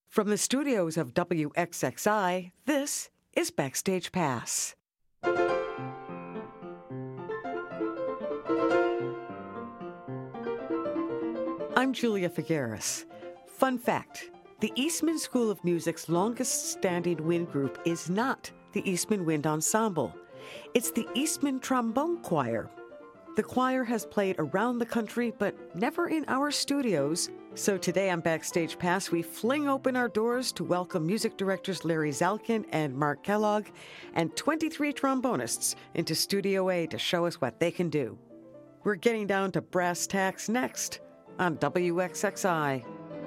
From the studios of WXXI, this is Backstage Pass. I'm Julia Figueres. Fun fact, the Eastman School of Music's longest-standing wind group is not the Eastman Wind Ensemble. It's the Eastman Trombone Choir. The choir has played around the country, but never in our studios. So today on Backstage Pass, we fling open our doors to welcome music directors Larry Zalkin and Mark Kellogg and 23 trombonists into Studio A to show us what they can do. We're getting down to brass tacks next on WXXI.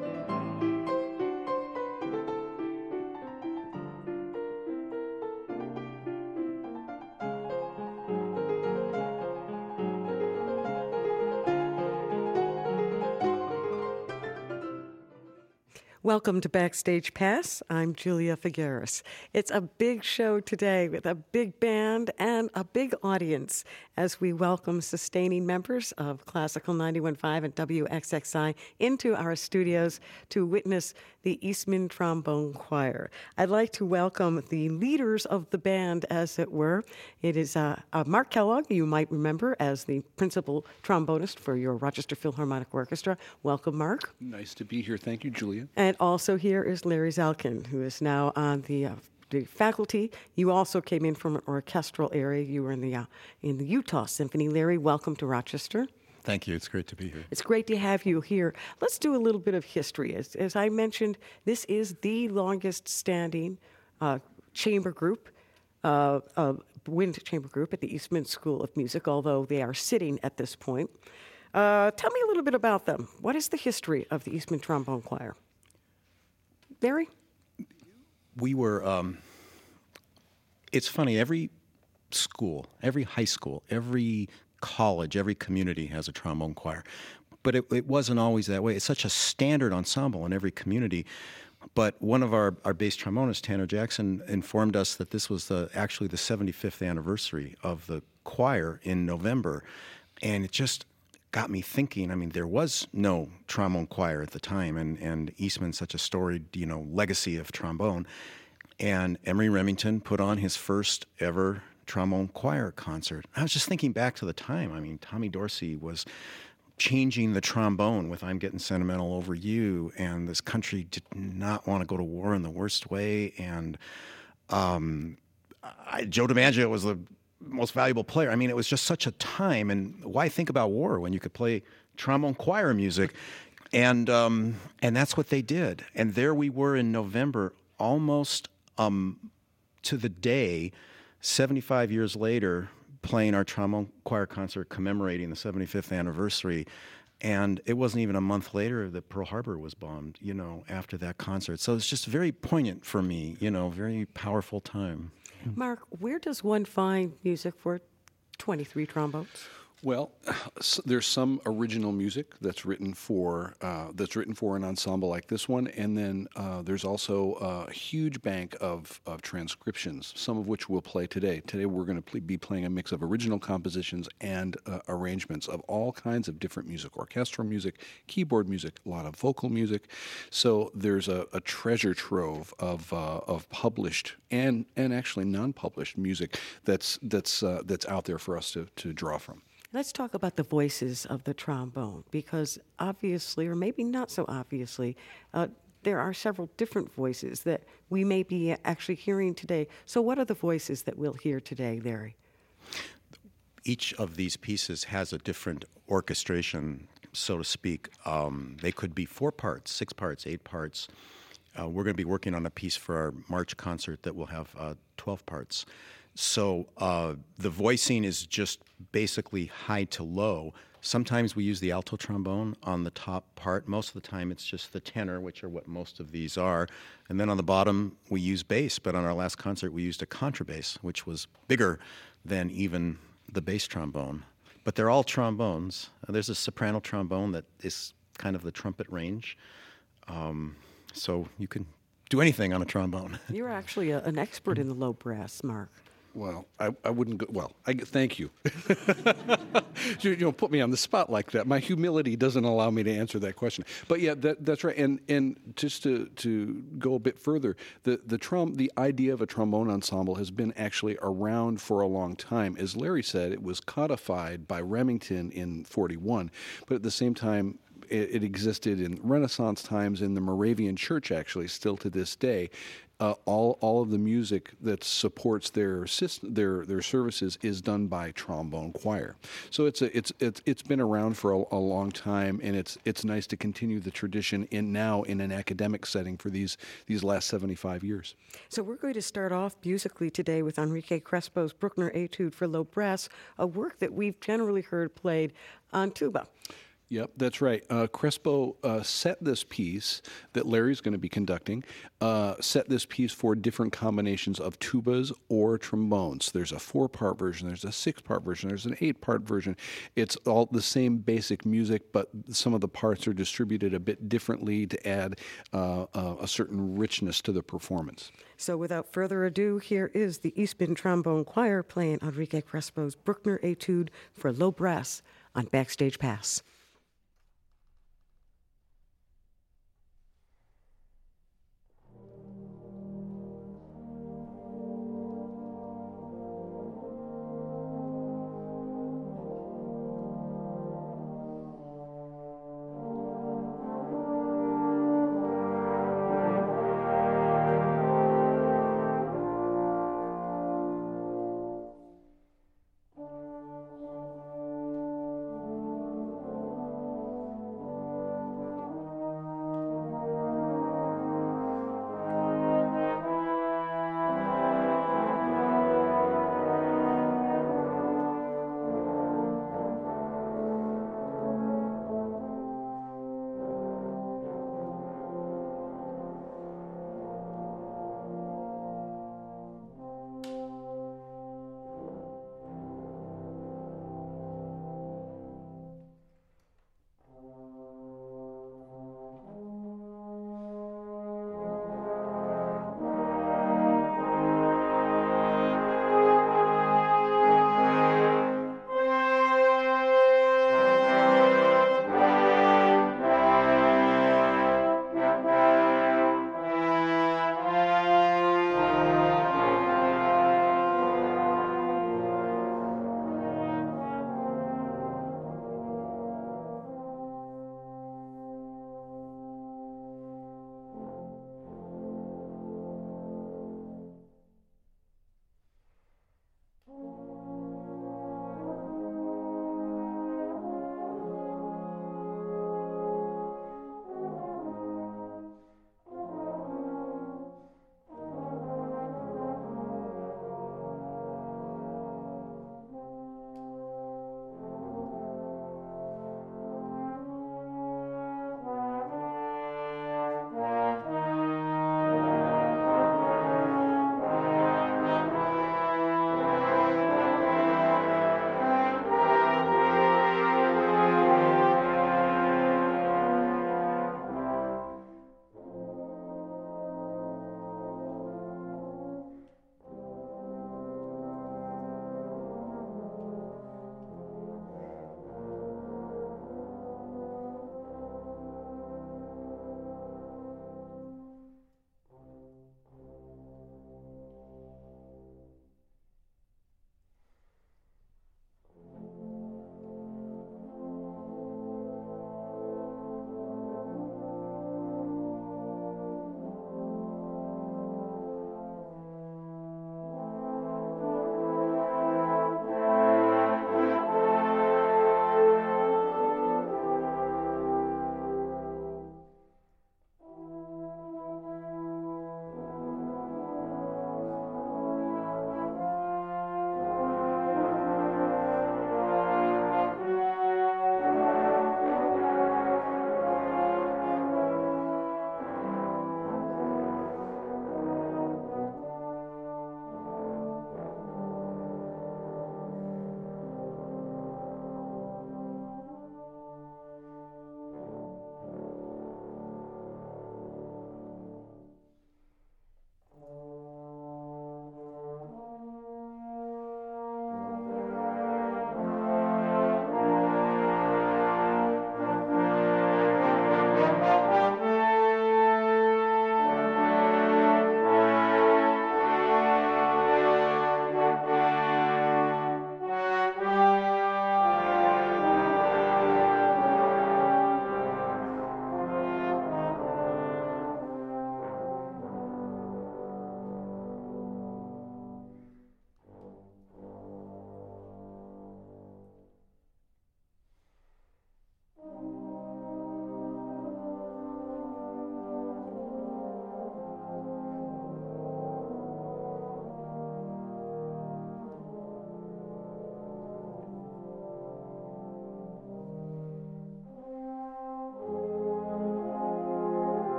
Welcome to Backstage Pass. I'm Julia Figueres. It's a big show today with a big band and a big audience as we welcome sustaining members of Classical 91.5 and WXXI into our studios to witness the Eastman Trombone Choir. I'd like to welcome the leaders of the band, as it were. It is Mark Kellogg, you might remember as the principal trombonist for your Rochester Philharmonic Orchestra. Welcome, Mark. Nice to be here. Thank you, Julia. And also here is Larry Zalkin, who is now on the faculty. You also came in from an orchestral area. You were in the Utah Symphony. Larry, welcome to Rochester. Thank you. It's great to be here. It's great to have you here. Let's do a little bit of history. As I mentioned, this is the longest standing chamber group, wind chamber group at the Eastman School of Music, although they are sitting at this point. Tell me a little bit about them. What is the history of the Eastman Trombone Choir? Barry? We were, it's funny, every school, every high school, every college, every community has a trombone choir. But it wasn't always that way. It's such a standard ensemble in every community. But one of our bass trombonists, Tanner Jackson, informed us that this was actually the 75th anniversary of the choir in November. And it just got me thinking. I mean, there was no trombone choir at the time, and Eastman's such a storied, legacy of trombone. And Emory Remington put on his first ever trombone choir concert. I was just thinking back to the time. I mean, Tommy Dorsey was changing the trombone with I'm Getting Sentimental Over You, and this country did not want to go to war in the worst way. And Joe DiMaggio was the most valuable player. I mean, it was just such a time, and why think about war when you could play trombone choir music? And that's what they did. And there we were in November, almost to the day, 75 years later, playing our trombone choir concert commemorating the 75th anniversary. And it wasn't even a month later that Pearl Harbor was bombed, after that concert. So it's just very poignant for me, very powerful time. Mark, where does one find music for 23 trombones? Well, there's some original music that's written for an ensemble like this one, and then there's also a huge bank of transcriptions, some of which we'll play today. Today we're going to be playing a mix of original compositions and arrangements of all kinds of different music, orchestral music, keyboard music, a lot of vocal music. So there's a treasure trove of published and actually non-published music that's out there for us to draw from. Let's talk about the voices of the trombone, because obviously, or maybe not so obviously, there are several different voices that we may be actually hearing today. So what are the voices that we'll hear today, Larry? Each of these pieces has a different orchestration, so to speak. They could be 4 parts, 6 parts, 8 parts. We're going to be working on a piece for our March concert that will have 12 parts. So the voicing is just basically high to low. Sometimes we use the alto trombone on the top part. Most of the time it's just the tenor, which are what most of these are. And then on the bottom we use bass, but on our last concert we used a contrabass, which was bigger than even the bass trombone. But they're all trombones. There's a soprano trombone that is kind of the trumpet range. So you can do anything on a trombone. You're actually an expert in the low brass, Mark. Well, I wouldn't go. Well, thank you. You don't put me on the spot like that. My humility doesn't allow me to answer that question. But yeah, that's right. And just to go a bit further, the idea of a trombone ensemble has been actually around for a long time. As Larry said, it was codified by Remington in '41, but at the same time, it existed in Renaissance times in the Moravian Church, actually, still to this day. All of the music that supports their services is done by trombone choir. So it's been around for a long time, and it's nice to continue the tradition now in an academic setting for these last 75 years. So we're going to start off musically today with Enrique Crespo's Bruckner Etude for Low Brass, a work that we've generally heard played on tuba. Yep, that's right. Crespo set this piece that Larry's going to be conducting, set this piece for different combinations of tubas or trombones. There's a 4-part version, there's a 6-part version, there's an 8-part version. It's all the same basic music, but some of the parts are distributed a bit differently to add a certain richness to the performance. So without further ado, here is the Eastman Trombone Choir playing Enrique Crespo's Bruckner Etude for Low Brass on Backstage Pass.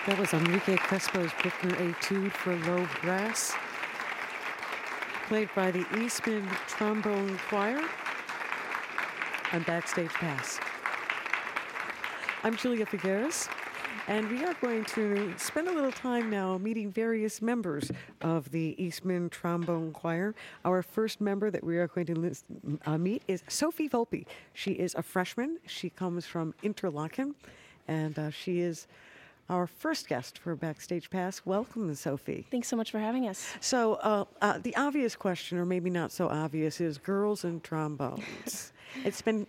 That was Enrique Crespo's Bruckner Etude for low brass, played by the Eastman Trombone Choir on Backstage Pass. I'm Julia Figueres, and we are going to spend a little time now meeting various members of the Eastman Trombone Choir. Our first member that we are going to meet is Sophie Volpe. She is a freshman. She comes from Interlaken, and she is our first guest for Backstage Pass. Welcome, Sophie. Thanks so much for having us. So the obvious question, or maybe not so obvious, is girls and trombones. It's been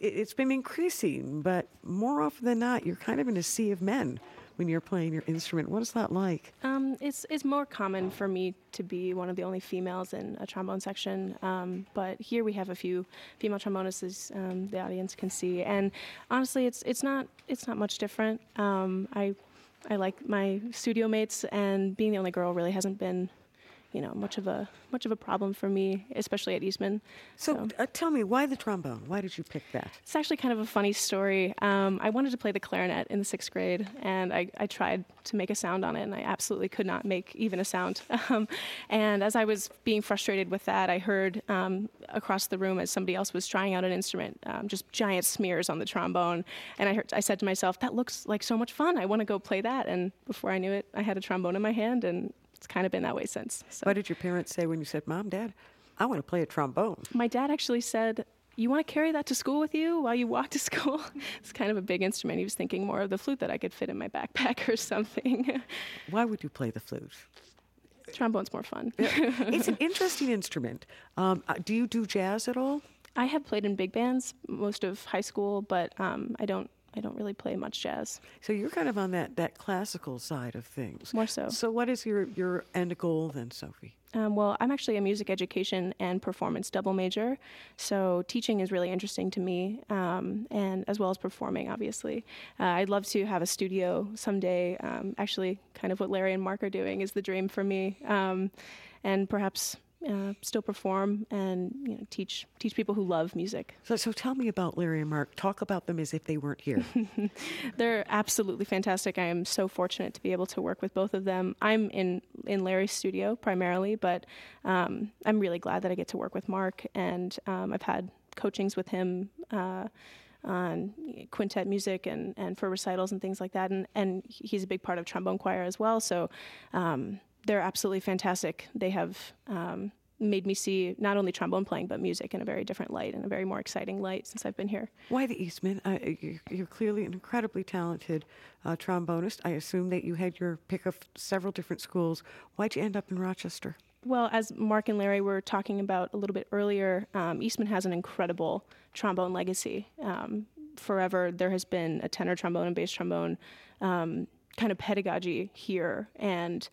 increasing, but more often than not, you're kind of in a sea of men when you're playing your instrument. What is that like? It's more common for me to be one of the only females in a trombone section, but here we have a few female trombonists, as the audience can see, and honestly, it's not much different. I like my studio mates, and being the only girl really hasn't been, much of a problem for me, especially at Eastman. So tell me, why the trombone? Why did you pick that? It's actually kind of a funny story. I wanted to play the clarinet in the 6th grade, and I tried to make a sound on it, and I absolutely could not make even a sound. And as I was being frustrated with that, I heard across the room as somebody else was trying out an instrument, just giant smears on the trombone, and I said to myself, that looks like so much fun. I want to go play that. And before I knew it, I had a trombone in my hand, and it's kind of been that way since. So. What did your parents say when you said, Mom, Dad, I want to play a trombone? My dad actually said, you want to carry that to school with you while you walk to school? It's kind of a big instrument. He was thinking more of the flute that I could fit in my backpack or something. Why would you play the flute? Trombone's more fun. It's an interesting instrument. Do you do jazz at all? I have played in big bands most of high school, but I don't really play much jazz. So you're kind of on that classical side of things. More so. So what is your end goal then, Sophie? Well, I'm actually a music education and performance double major, so teaching is really interesting to me, and as well as performing, obviously. I'd love to have a studio someday. Actually, kind of what Larry and Mark are doing is the dream for me, and perhaps still perform and teach people who love music. So tell me about Larry and Mark. Talk about them as if they weren't here. They're absolutely fantastic. I am so fortunate to be able to work with both of them. I'm in Larry's studio primarily, but I'm really glad that I get to work with Mark, and I've had coachings with him on quintet music and for recitals and things like that, and he's a big part of trombone choir as well, so they're absolutely fantastic. They have made me see not only trombone playing, but music in a very different light and a very more exciting light since I've been here. Why the Eastman? You're clearly an incredibly talented trombonist. I assume that you had your pick of several different schools. Why'd you end up in Rochester? Well, as Mark and Larry were talking about a little bit earlier, Eastman has an incredible trombone legacy. Forever, there has been a tenor trombone and bass trombone kind of pedagogy here, and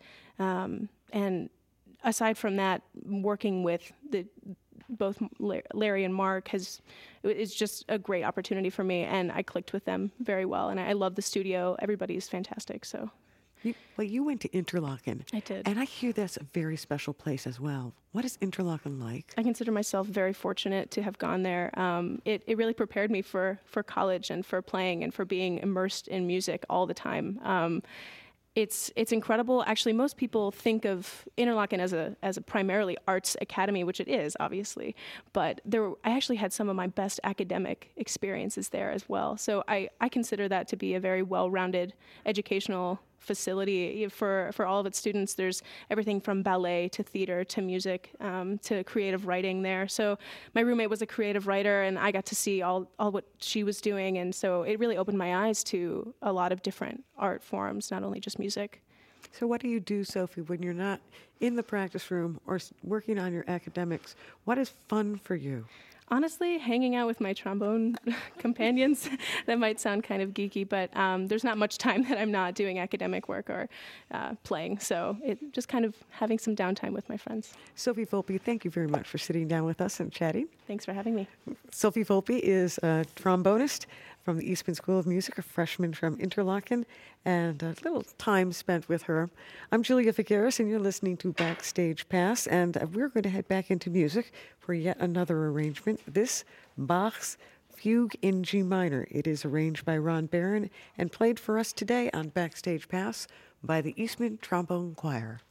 aside from that, working with both Larry and Mark is just a great opportunity for me, and I clicked with them very well, and I love the studio. Everybody's fantastic. So, you went to Interlaken. I did, and I hear that's a very special place as well. What is Interlaken like? I consider myself very fortunate to have gone there. It really prepared me for college and for playing and for being immersed in music all the time. It's incredible. Actually, most people think of Interlaken as a primarily arts academy, which it is, obviously. But I actually had some of my best academic experiences there as well. So I consider that to be a very well-rounded educational facility for all of its students. There's everything from ballet to theater to music to creative writing there. So my roommate was a creative writer, and I got to see all what she was doing, and so it really opened my eyes to a lot of different art forms, not only just music. So what do you do, Sophie, when you're not in the practice room or working on your academics? What is fun for you? Honestly, hanging out with my trombone companions. That might sound kind of geeky, but there's not much time that I'm not doing academic work or playing. So it just kind of having some downtime with my friends. Sophie Volpe, thank you very much for sitting down with us and chatting. Thanks for having me. Sophie Volpe is a trombonist from the Eastman School of Music, a freshman from Interlaken, and a little time spent with her. I'm Julia Figueres, and you're listening to Backstage Pass, and we're going to head back into music for yet another arrangement. This, Bach's Fugue in G minor. It is arranged by Ron Barron and played for us today on Backstage Pass by the Eastman Trombone Choir.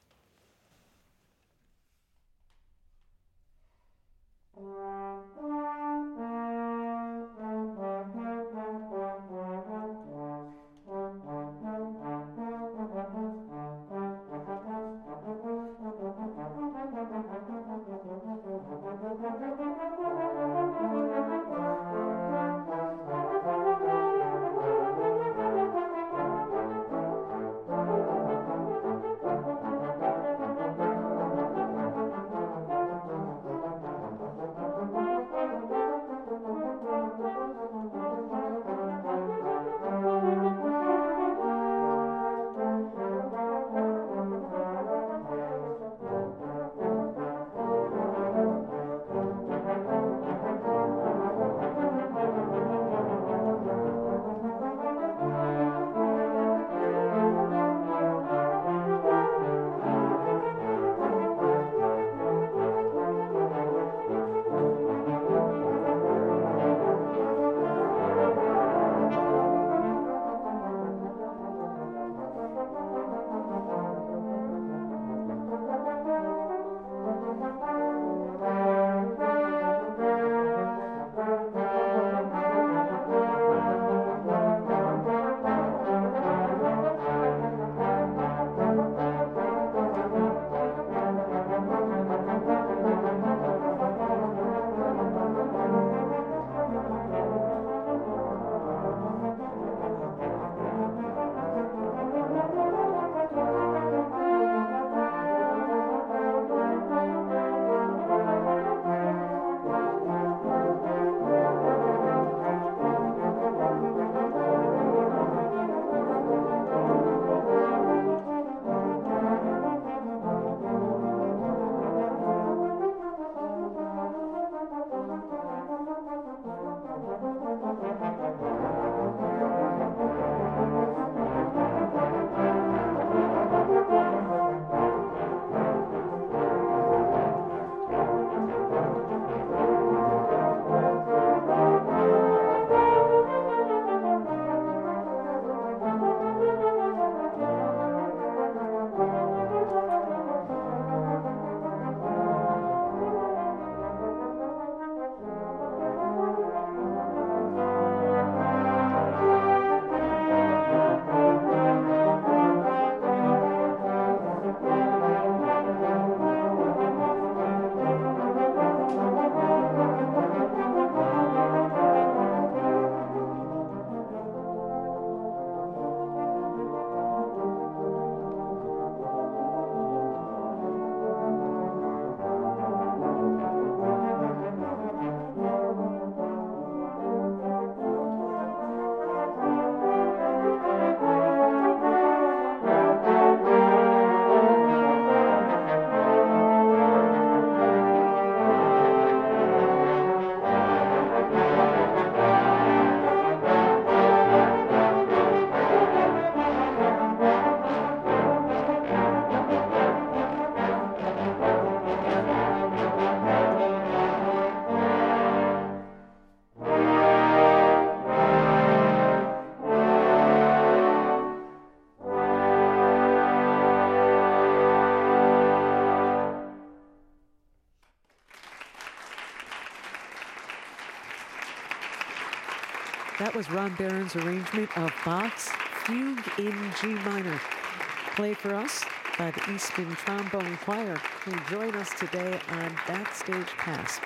That was Ron Barron's arrangement of Bach's Fugue in G minor, played for us by the Eastman Trombone Choir, who join us today on Backstage Pass.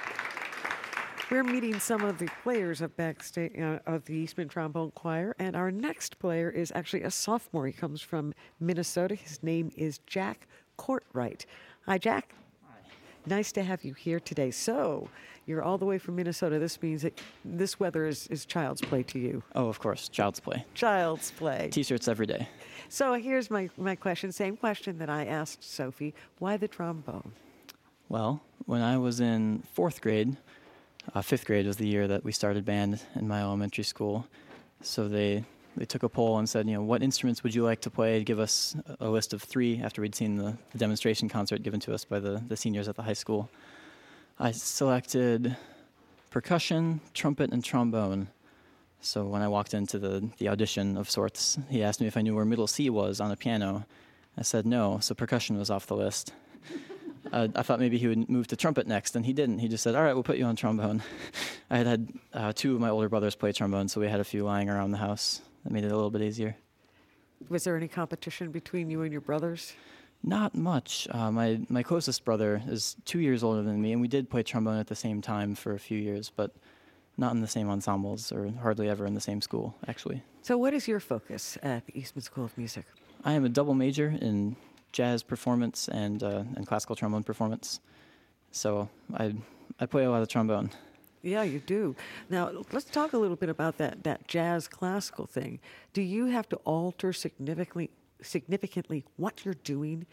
We're meeting some of the players of Backstage of the Eastman Trombone Choir, and our next player is actually a sophomore. He comes from Minnesota. His name is Jack Courtwright. Hi, Jack. Hi. Nice to have you here today. So, you're all the way from Minnesota. This means that this weather is child's play to you. Oh, of course, child's play. Child's play. T-shirts every day. So here's my question, same question that I asked Sophie. Why the trombone? Well, when I was in fourth grade, fifth grade was the year that we started band in my elementary school. So they took a poll and said, what instruments would you like to play? Give us a list of 3 after we'd seen the demonstration concert given to us by the seniors at the high school. I selected percussion, trumpet, and trombone. So when I walked into the audition of sorts, he asked me if I knew where middle C was on a piano. I said no, so percussion was off the list. I thought maybe he would move to trumpet next, and he didn't. He just said, all right, we'll put you on trombone. I had two of my older brothers play trombone, so we had a few lying around the house. That made it a little bit easier. Was there any competition between you and your brothers? Not much. My closest brother is 2 years older than me, and we did play trombone at the same time for a few years, but not in the same ensembles or hardly ever in the same school, actually. So what is your focus at the Eastman School of Music? I am a double major in jazz performance and classical trombone performance. So I play a lot of trombone. Yeah, you do. Now, let's talk a little bit about that jazz classical thing. Do you have to alter significantly what you're doing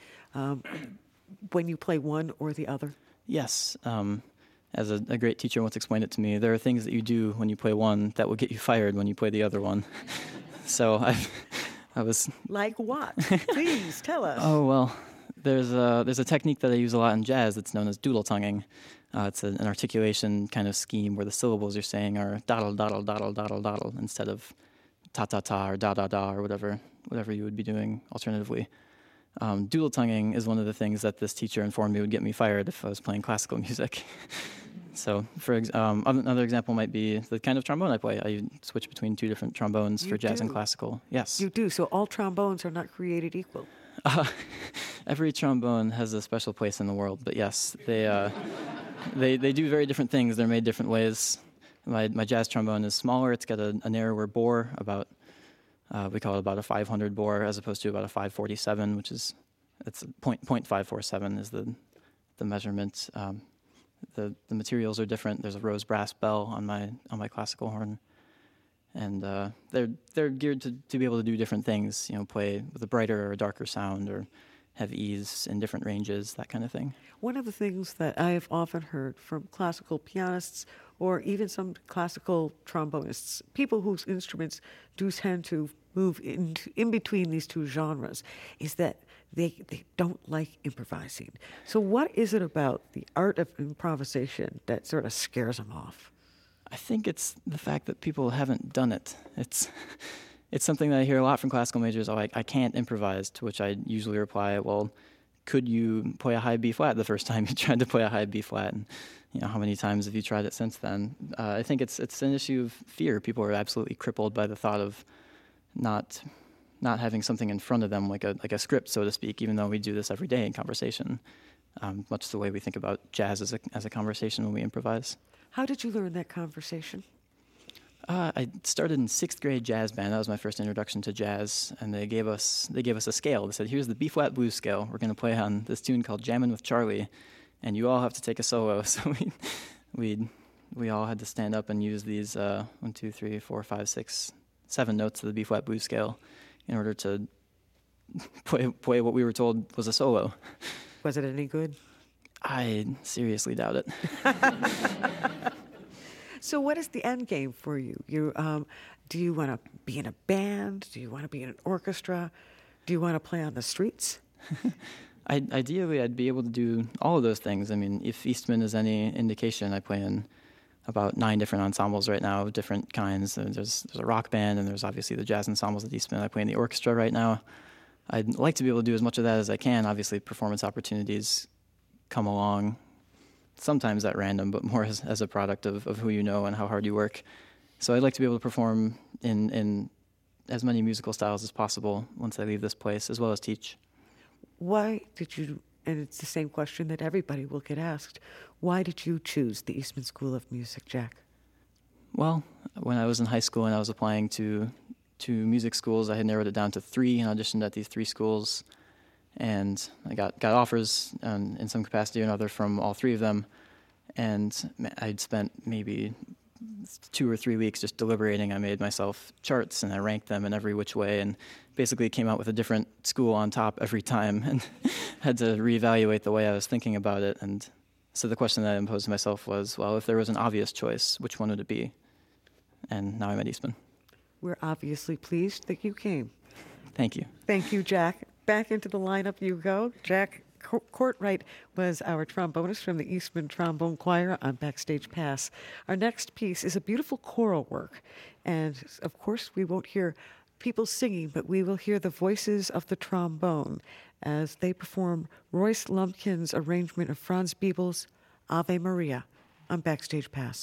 when you play one or the other? Yes. As a great teacher once explained it to me, there are things that you do when you play one that will get you fired when you play the other one. So I was... Like what? Please, tell us. Oh, well, there's a technique that I use a lot in jazz that's known as doodle tonguing. It's an articulation kind of scheme where the syllables you're saying are doddle, doddle, doddle, doddle, doddle, instead of ta-ta-ta or da-da-da or whatever you would be doing alternatively. Doodle tonguing is one of the things that this teacher informed me would get me fired if I was playing classical music. So, another example might be the kind of trombone I play. I switch between two different trombones for jazz and classical. Yes. You do. So all trombones are not created equal. Every trombone has a special place in the world, but yes, they do very different things. They're made different ways. My jazz trombone is smaller. It's got a narrower bore, we call it about a 500 bore, as opposed to about a 547, which is .547 is the measurement. The materials are different. There's a rose brass bell on my classical horn, and they're geared to be able to do different things. You know, play with a brighter or a darker sound, or have ease in different ranges, that kind of thing. One of the things that I have often heard from classical pianists or even some classical trombonists, people whose instruments do tend to move in between these two genres, is that they don't like improvising. So what is it about the art of improvisation that sort of scares them off? I think it's the fact that people haven't done it. It's something that I hear a lot from classical majors. Oh, I can't improvise, to which I usually reply, well, could you play a high B flat the first time you tried to play a high B flat? And how many times have you tried it since then? I think it's an issue of fear. People are absolutely crippled by the thought of not having something in front of them, like a script, so to speak, even though we do this every day in conversation, much the way we think about jazz as a conversation when we improvise. How did you learn that conversation? I started in 6th grade jazz band. That was my first introduction to jazz, and they gave us a scale. They said, here's the B-flat blues scale. We're going to play on this tune called Jammin' with Charlie, and you all have to take a solo. So we all had to stand up and use these 1, 2, 3, 4, 5, 6, 7 notes of the B-flat blues scale in order to play what we were told was a solo. Was it any good? I seriously doubt it. So what is the end game for you? Do you want to be in a band? Do you want to be in an orchestra? Do you want to play on the streets? Ideally, I'd be able to do all of those things. I mean, if Eastman is any indication, I play in about 9 different ensembles right now of different kinds. There's a rock band, and there's obviously the jazz ensembles at Eastman. I play in the orchestra right now. I'd like to be able to do as much of that as I can. Obviously, performance opportunities come along sometimes at random, but more as a product of who you know and how hard you work. So I'd like to be able to perform in as many musical styles as possible once I leave this place, as well as teach. Why did you, and it's the same question that everybody will get asked, why did you choose the Eastman School of Music, Jack? Well, when I was in high school and I was applying to music schools, I had narrowed it down to 3 and auditioned at these 3 schools. And I got offers in some capacity or another from all 3 of them. And I'd spent maybe 2 or 3 weeks just deliberating. I made myself charts and I ranked them in every which way, and basically came out with a different school on top every time, and had to reevaluate the way I was thinking about it. And so the question that I imposed to myself was, well, if there was an obvious choice, which one would it be? And now I'm at Eastman. We're obviously pleased that you came. Thank you. Thank you, Jack. Back into the lineup you go. Jack Court Wright was our trombonist from the Eastman Trombone Choir on Backstage Pass. Our next piece is a beautiful choral work. And of course, we won't hear people singing, but we will hear the voices of the trombone as they perform Royce Lumpkin's arrangement of Franz Biebel's Ave Maria on Backstage Pass.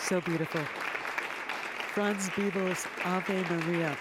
So beautiful. Franz Biebel's Ave Maria.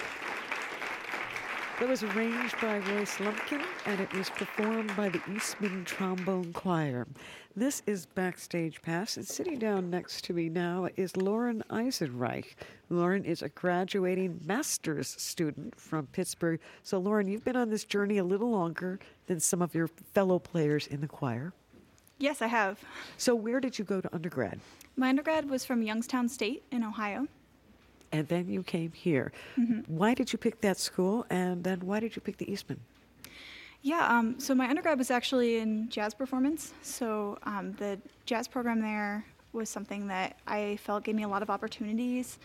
That was arranged by Royce Lumpkin, and it was performed by the Eastman Trombone Choir. This is Backstage Pass, and sitting down next to me now is Lauren Eisenreich. Lauren is a graduating master's student from Pittsburgh. So, Lauren, you've been on this journey a little longer than some of your fellow players in the choir. Yes, I have. So where did you go to undergrad? My undergrad was from Youngstown State in Ohio. And then you came here. Why did you pick that school, and then why did you pick the Eastman? Yeah, so my undergrad was actually in jazz performance. So the jazz program there was something that I felt gave me a lot of opportunities.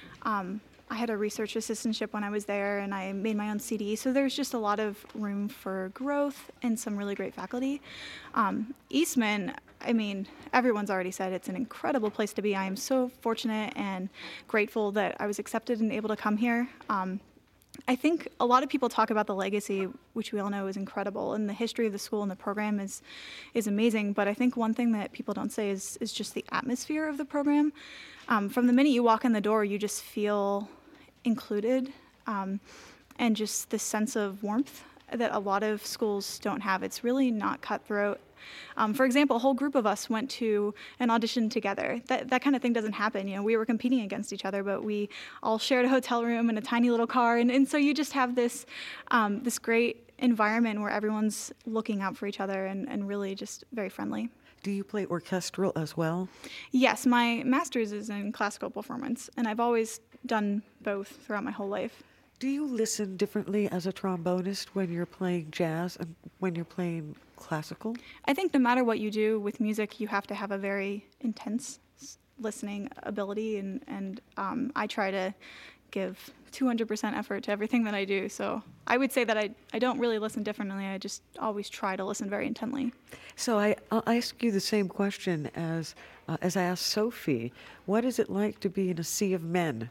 I had a research assistantship when I was there, and I made my own CD. So there's just a lot of room for growth and some really great faculty. Eastman, I mean, everyone's already said it's an incredible place to be. I am so fortunate and grateful that I was accepted and able to come here. I think a lot of people talk about the legacy, which we all know is incredible, and the history of the school and the program is amazing. But I think one thing that people don't say is just the atmosphere of the program. From the minute you walk in the door, you just feel included, and just this sense of warmth that a lot of schools don't have. It's really not cutthroat. For example, a whole group of us went to an audition together. That kind of thing doesn't happen. You know, we were competing against each other, but we all shared a hotel room and a tiny little car, and so you just have this this great environment where everyone's looking out for each other and really just very friendly. Do you play orchestral as well? Yes, my master's is in classical performance, and I've always done both throughout my whole life. Do you listen differently as a trombonist when you're playing jazz and when you're playing classical? I think no matter what you do with music, you have to have a very intense listening ability, and I try to give 200% effort to everything that I do. So I would say that I don't really listen differently. I just always try to listen very intently. So I'll ask you the same question as I asked Sophie. What is it like to be in a sea of men?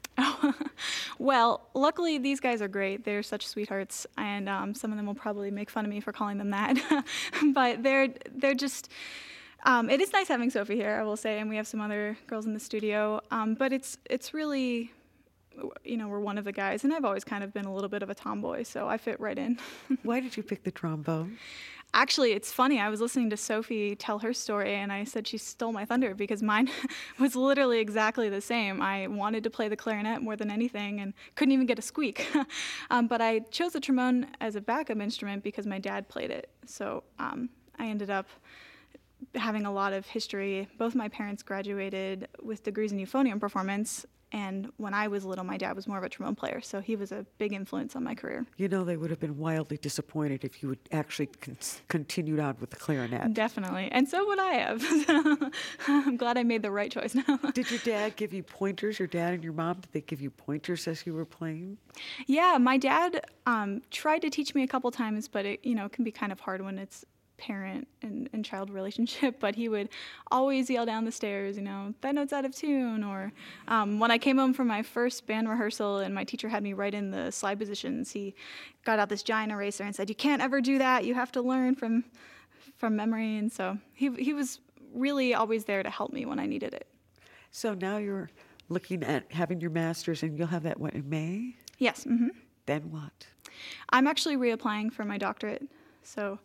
Well, luckily these guys are great. They're such sweethearts, and some of them will probably make fun of me for calling them that. But they're just. It is nice having Sophie here, I will say, and we have some other girls in the studio. But it's really, you know, we're one of the guys, and I've always kind of been a little bit of a tomboy, so I fit right in. Why did you pick the trombone? Actually, it's funny. I was listening to Sophie tell her story, and I said she stole my thunder because mine was literally exactly the same. I wanted to play the clarinet more than anything and couldn't even get a squeak. But I chose the trombone as a backup instrument because my dad played it. So I ended up having a lot of history. Both my parents graduated with degrees in euphonium performance, and when I was little, my dad was more of a trombone player, so he was a big influence on my career. You know, they would have been wildly disappointed if you had actually continued on with the clarinet. Definitely, and so would I have. I'm glad I made the right choice now. Did your dad give you pointers, your dad and your mom, did they give you pointers as you were playing? Yeah, my dad tried to teach me a couple times, but it can be kind of hard when it's parent and child relationship, but he would always yell down the stairs, that note's out of tune, or when I came home from my first band rehearsal and my teacher had me write in the slide positions, he got out this giant eraser and said, "You can't ever do that, you have to learn from memory," and so he was really always there to help me when I needed it. So now you're looking at having your master's, and you'll have that, in May? Yes. Mm-hmm. Then what? I'm actually reapplying for my doctorate, so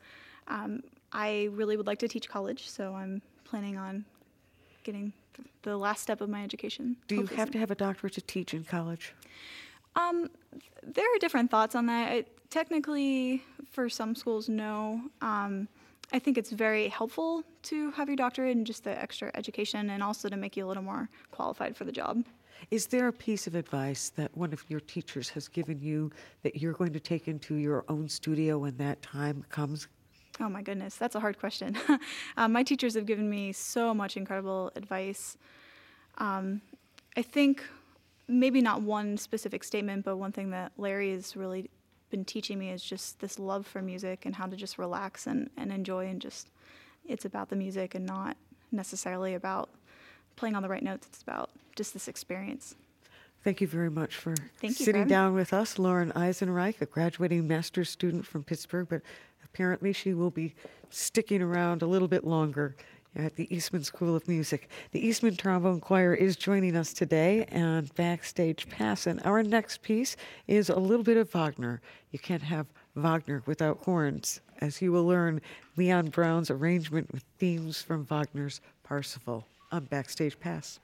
I really would like to teach college, so I'm planning on getting the last step of my education. Do you have to have a doctorate to teach in college? There are different thoughts on that. Technically, for some schools, no. I think it's very helpful to have your doctorate and just the extra education, and also to make you a little more qualified for the job. Is there a piece of advice that one of your teachers has given you that you're going to take into your own studio when that time comes? Oh my goodness, that's a hard question. My teachers have given me so much incredible advice. I think maybe not one specific statement, but one thing that Larry has really been teaching me is just this love for music and how to just relax and enjoy, and just it's about the music and not necessarily about playing on the right notes. It's about just this experience. Thank you very much for sitting sitting down with us. Lauren Eisenreich, a graduating master's student from Pittsburgh, but apparently she will be sticking around a little bit longer at the Eastman School of Music. The Eastman Trombone Choir is joining us today on Backstage Pass, and our next piece is a little bit of Wagner. You can't have Wagner without horns, as you will learn Leon Brown's arrangement with themes from Wagner's Parsifal on Backstage Pass.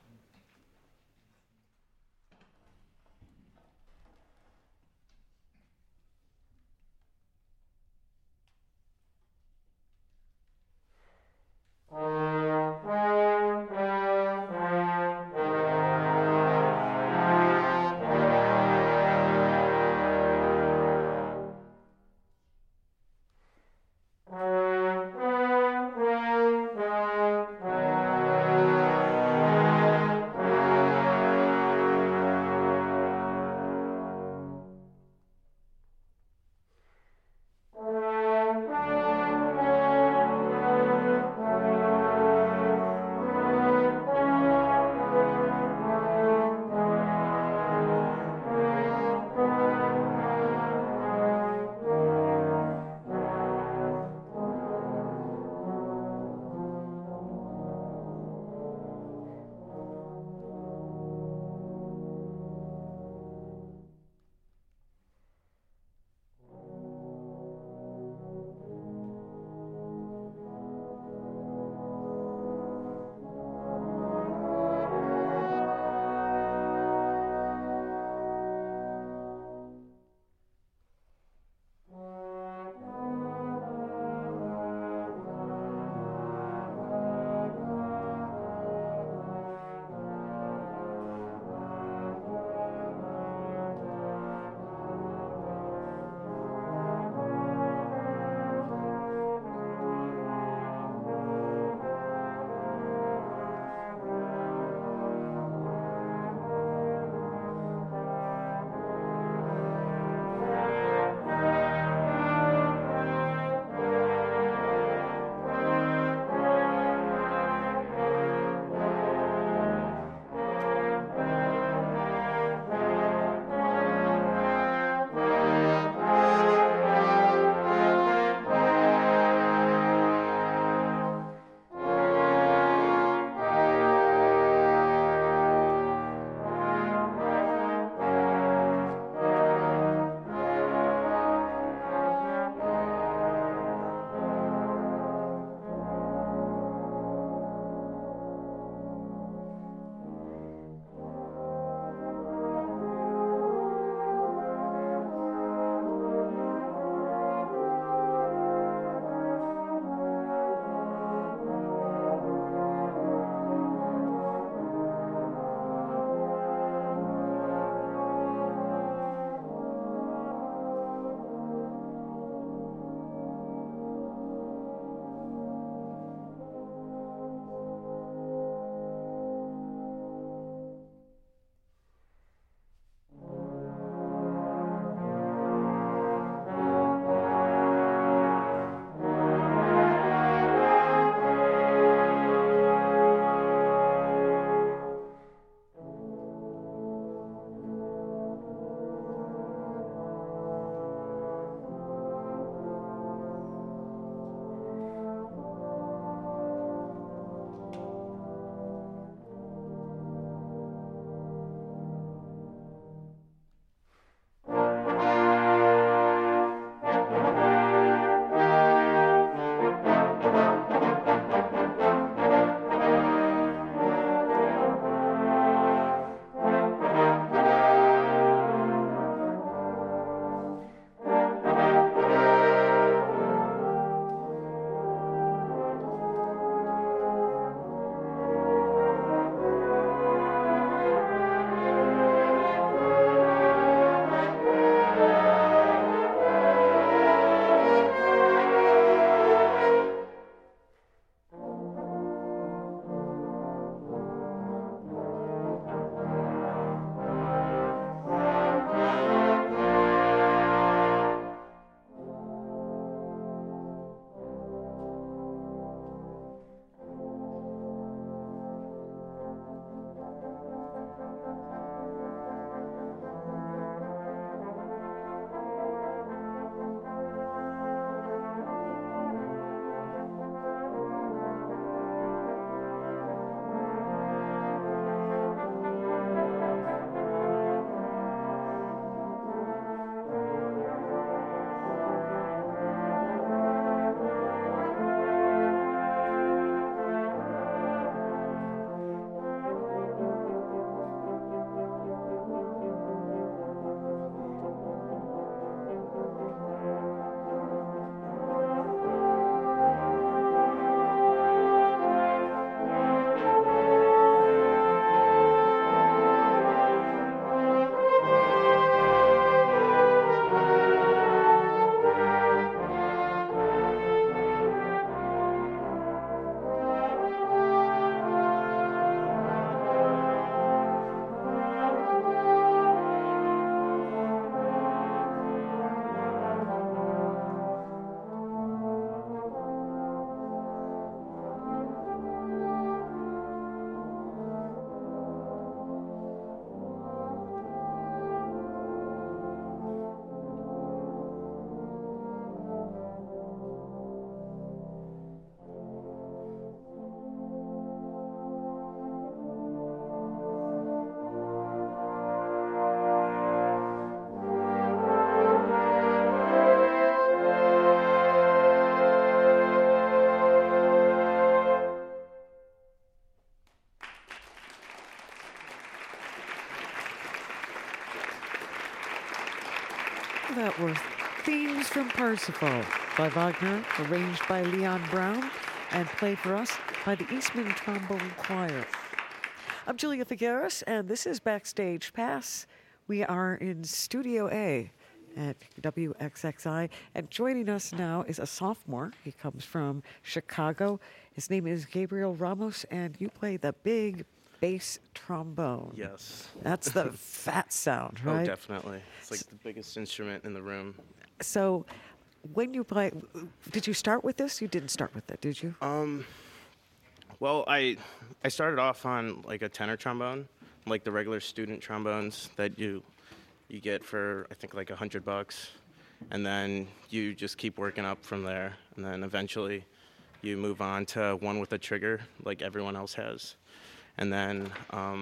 That were themes from Parsifal by Wagner, arranged by Leon Brown, and played for us by the Eastman Trombone Choir. I'm Julia Figueres, and this is Backstage Pass. We are in Studio A at WXXI, and joining us now is a sophomore. He comes from Chicago. His name is Gabriel Ramos, and you play the big bass trombone. Yes. That's the fat sound, right? Oh, definitely. It's like the biggest instrument in the room. So when you play, did you start with this? You didn't start with it, did you? Well, I started off on like a tenor trombone, like the regular student trombones that you get for I think like $100, and then you just keep working up from there, and then eventually you move on to one with a trigger like everyone else has, and then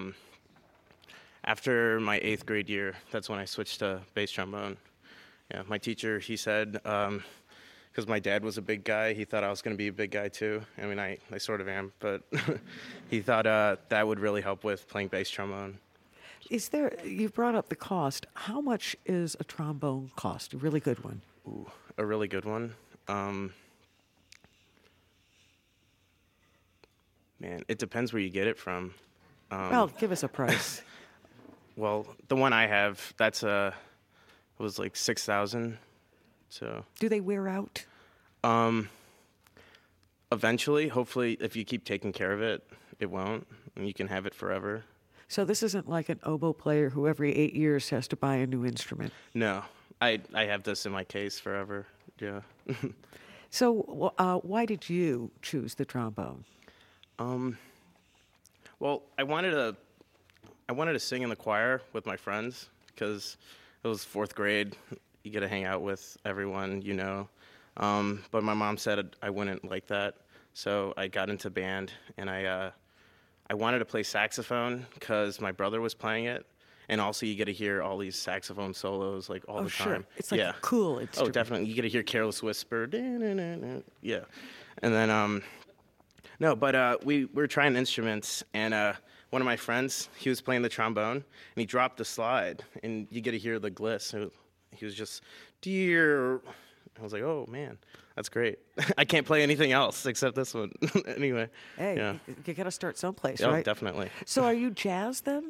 after my 8th grade year, that's when I switched to bass trombone. Yeah, my teacher, he said, because my dad was a big guy, he thought I was going to be a big guy too. I mean, I sort of am, but he thought that would really help with playing bass trombone. Is there, you brought up the cost. How much is a trombone cost? A really good one. Ooh, a really good one. Man, it depends where you get it from. Well, give us a price. Well, the one I have, was like $6,000. So. Do they wear out? Eventually, hopefully, if you keep taking care of it, it won't, and you can have it forever. So this isn't like an oboe player who every 8 years has to buy a new instrument. No, I have this in my case forever. Yeah. So why did you choose the trombone? Well, I wanted to sing in the choir with my friends because it was 4th grade. You get to hang out with everyone, you know. But my mom said I wouldn't like that, so I got into band, and I wanted to play saxophone because my brother was playing it, and also you get to hear all these saxophone solos like all the sure. time. It's like a cool instrument. Oh, definitely. You get to hear Careless Whisper. Yeah. And then, no, but we were trying instruments, and one of my friends, he was playing the trombone, and he dropped the slide, and you get to hear the gliss. He was just, dear. I was like, oh, man, that's great. I can't play anything else except this one. Anyway. Hey, yeah. you got to start someplace, Oh, right? definitely. So are you jazz then?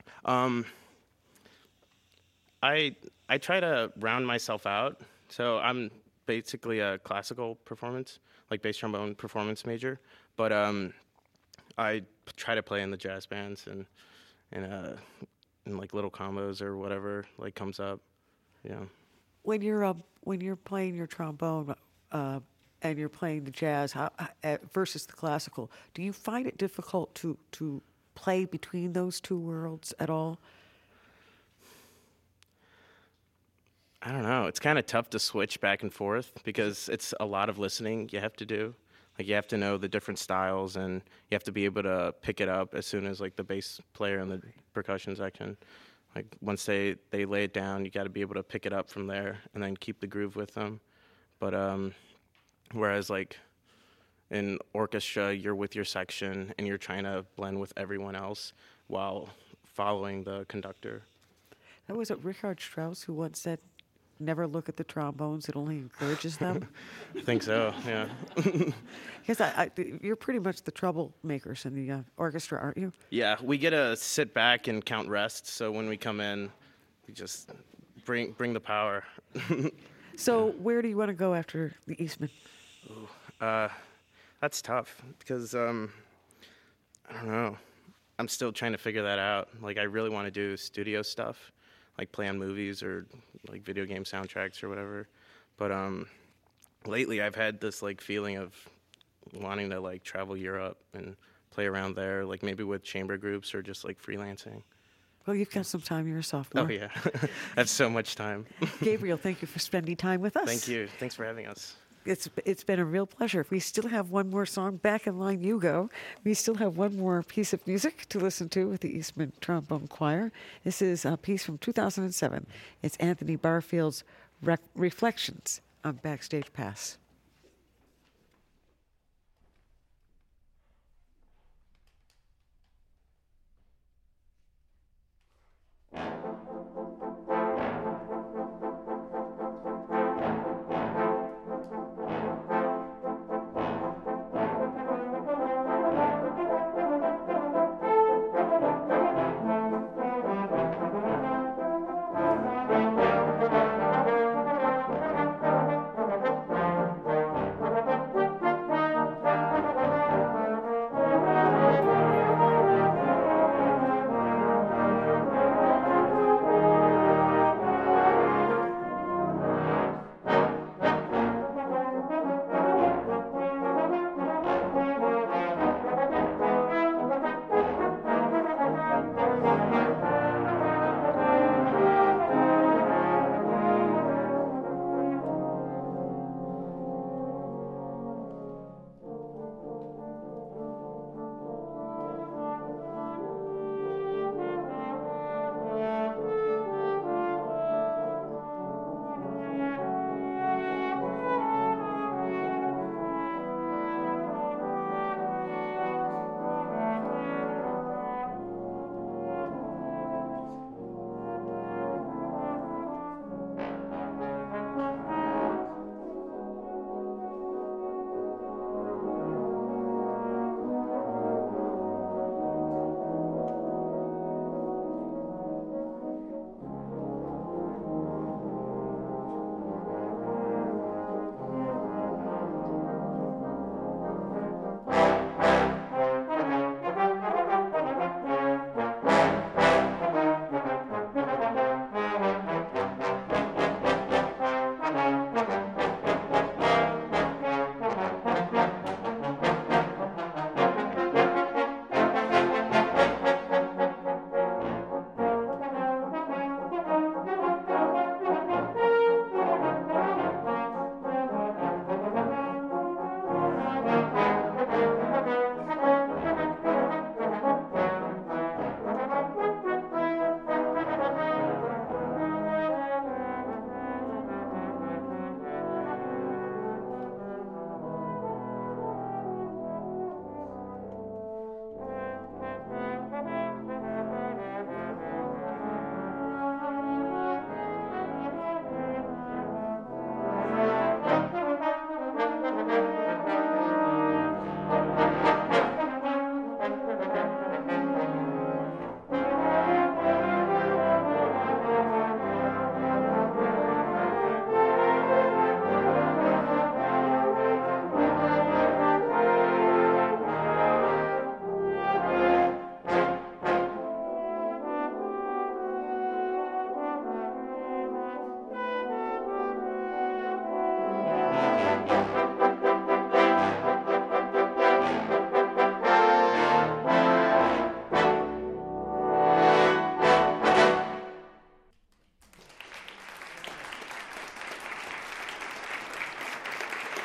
I try to round myself out. So I'm basically a classical performance, like bass trombone performance major. But I try to play in the jazz bands and in like little combos or whatever like comes up. Yeah. When you're playing your trombone and you're playing the jazz versus the classical, do you find it difficult to play between those two worlds at all? I don't know. It's kind of tough to switch back and forth because it's a lot of listening you have to do. Like you have to know the different styles, and you have to be able to pick it up as soon as like the bass player and the percussion section. Like once they lay it down, you got to be able to pick it up from there and then keep the groove with them. But whereas like in orchestra, you're with your section and you're trying to blend with everyone else while following the conductor. That was it Richard Strauss who once said, "Never look at the trombones; it only encourages them." I think so. Yeah. Because you're pretty much the troublemakers in the orchestra, aren't you? Yeah, we get to sit back and count rest. So when we come in, we just bring the power. So where do you want to go after the Eastman? That's tough because I don't know. I'm still trying to figure that out. Like I really want to do studio stuff, like play on movies or like video game soundtracks or whatever. But lately I've had this like feeling of wanting to like travel Europe and play around there, like maybe with chamber groups or just like freelancing. Well, you've got some time. You're a sophomore. Oh yeah, that's so much time. Gabriel, thank you for spending time with us. Thank you. Thanks for having us. It's been a real pleasure. We still have one more song. Back in line you go. We still have one more piece of music to listen to with the Eastman Trombone Choir. This is a piece from 2007. It's Anthony Barfield's Reflections on Backstage Pass.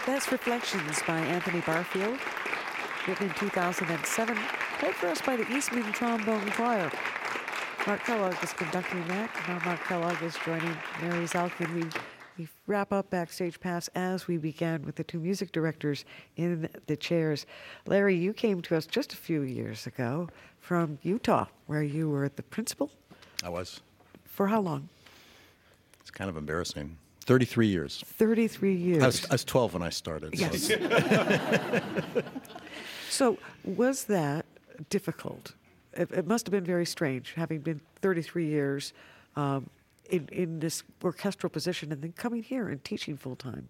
That's Reflections by Anthony Barfield, written in 2007, played for us by the Eastman Trombone Choir. Mark Kellogg is conducting that. Now Mark Kellogg is joining Mary Zalkin. We wrap up Backstage Pass as we began with the two music directors in the chairs. Larry, you came to us just a few years ago from Utah, where you were the principal. I was. For how long? It's kind of embarrassing. 33 years. 33 years. I was 12 when I started. Yes. So. So was that difficult? It must have been very strange, having been 33 years in this orchestral position and then coming here and teaching full-time.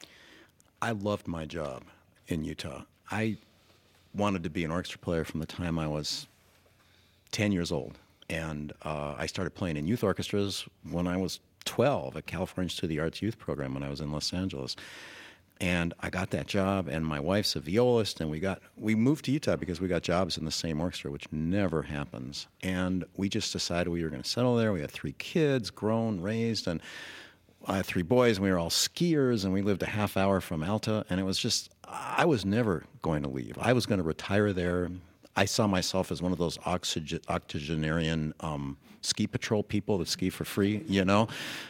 I loved my job in Utah. I wanted to be an orchestra player from the time I was 10 years old. And I started playing in youth orchestras when I was 12 at California Institute of the Arts Youth Program when I was in Los Angeles. And I got that job, and my wife's a violist, and we moved to Utah because we got jobs in the same orchestra, which never happens. And we just decided we were going to settle there. We had 3 kids, grown, raised, and I had 3 boys, and we were all skiers, and we lived a half hour from Alta, and it was just, I was never going to leave. I was going to retire there. I saw myself as one of those octogenarian ski patrol people that ski for free, you know.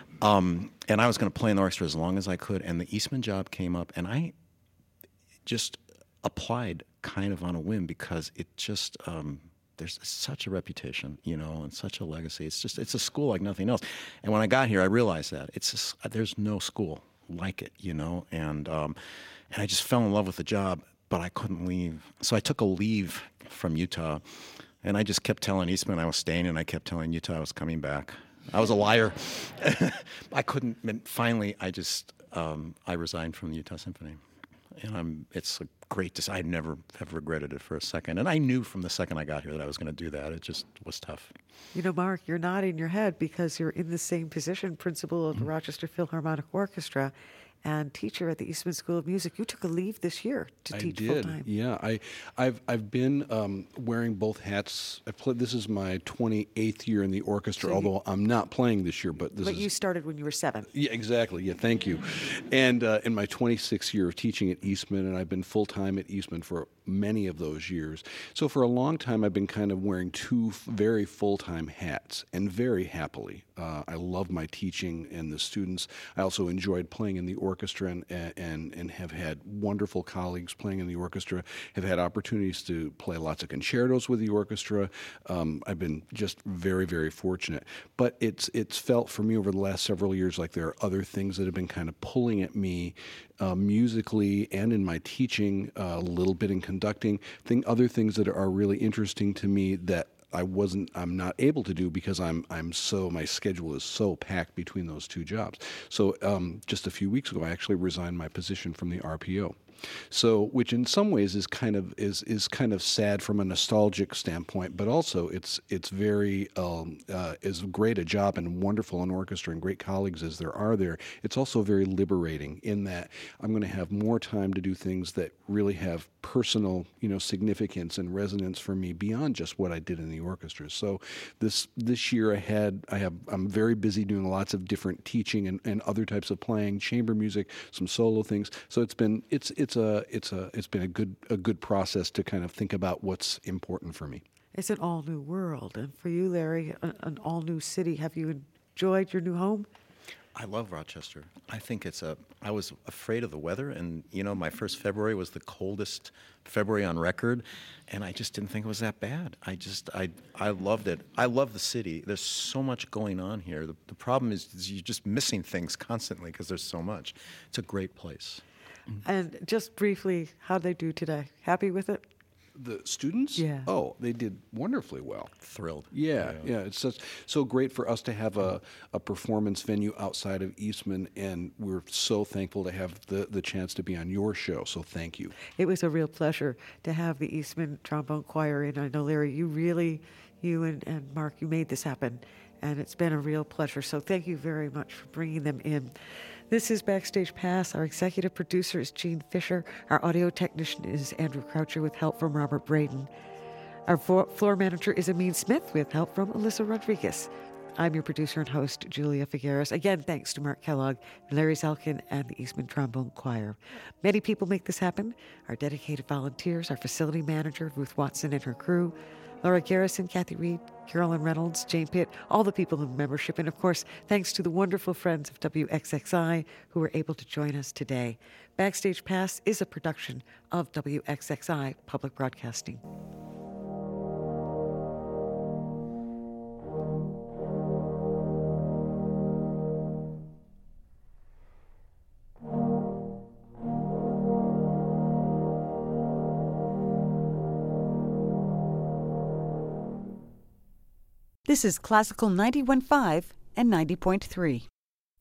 And I was going to play in the orchestra as long as I could, and the Eastman job came up, and I just applied kind of on a whim because it just, there's such a reputation, you know, and such a legacy. It's a school like nothing else. And when I got here, I realized that there's no school like it, you know, and I just fell in love with the job, but I couldn't leave. So I took a leave from Utah, and I just kept telling Eastman I was staying, and I kept telling Utah I was coming back. I was a liar. I couldn't. And finally, I resigned from the Utah Symphony, and it's a great decision. I never have regretted it for a second. And I knew from the second I got here that I was going to do that. It just was tough. You know, Mark, you're nodding your head because you're in the same position, principal of the Rochester Philharmonic Orchestra and teacher at the Eastman School of Music. You took a leave this year to teach full-time. Yeah, I've been wearing both hats. This is my 28th year in the orchestra, although I'm not playing this year. But you started when you were 7. Yeah, exactly. Yeah, thank you. And in my 26th year of teaching at Eastman, and I've been full-time at Eastman for many of those years. So for a long time, I've been kind of wearing 2 very full-time hats, and very happily. I love my teaching and the students. I also enjoyed playing in the orchestra and have had wonderful colleagues playing in the orchestra, have had opportunities to play lots of concertos with the orchestra. I've been just very, very fortunate. But it's felt for me over the last several years like there are other things that have been kind of pulling at me musically and in my teaching, a little bit in conducting, other things that are really interesting to me that I'm not able to do because my schedule is so packed between those 2 jobs. So just a few weeks ago, I actually resigned my position from the RPO. So, which in some ways is kind of sad from a nostalgic standpoint, but also it's very as great a job and wonderful an orchestra and great colleagues as there are there. It's also very liberating in that I'm going to have more time to do things that really have personal, significance and resonance for me beyond just what I did in the orchestra. So this year I'm very busy doing lots of different teaching and other types of playing, chamber music, some solo things. So it's been a good process to kind of think about what's important for me. It's an all new world, and for you, Larry, an all new city. Have you enjoyed your new home? I love Rochester. I think I was afraid of the weather, and my first February was the coldest February on record, and I just didn't think it was that bad. I loved it. I love the city. There's so much going on here. The problem is you're just missing things constantly because there's so much. It's a great place. And just briefly, how'd they do today? Happy with it? The students? Yeah. Oh, they did wonderfully well. Thrilled. Yeah. It's so great for us to have a performance venue outside of Eastman, and we're so thankful to have the chance to be on your show, so thank you. It was a real pleasure to have the Eastman Trombone Choir in. I know, Larry, you and Mark, you made this happen, and it's been a real pleasure, so thank you very much for bringing them in. This is Backstage Pass. Our executive producer is Gene Fisher. Our audio technician is Andrew Croucher with help from Robert Braden. Our floor manager is Amin Smith with help from Alyssa Rodriguez. I'm your producer and host, Julia Figueres. Again, thanks to Mark Kellogg, Larry Zelkin, and the Eastman Trombone Choir. Many people make this happen. Our dedicated volunteers, our facility manager, Ruth Watson and her crew, Laura Garrison, Kathy Reed, Carolyn Reynolds, Jane Pitt, all the people in membership. And of course, thanks to the wonderful friends of WXXI who were able to join us today. Backstage Pass is a production of WXXI Public Broadcasting. This is Classical 91.5 and 90.3.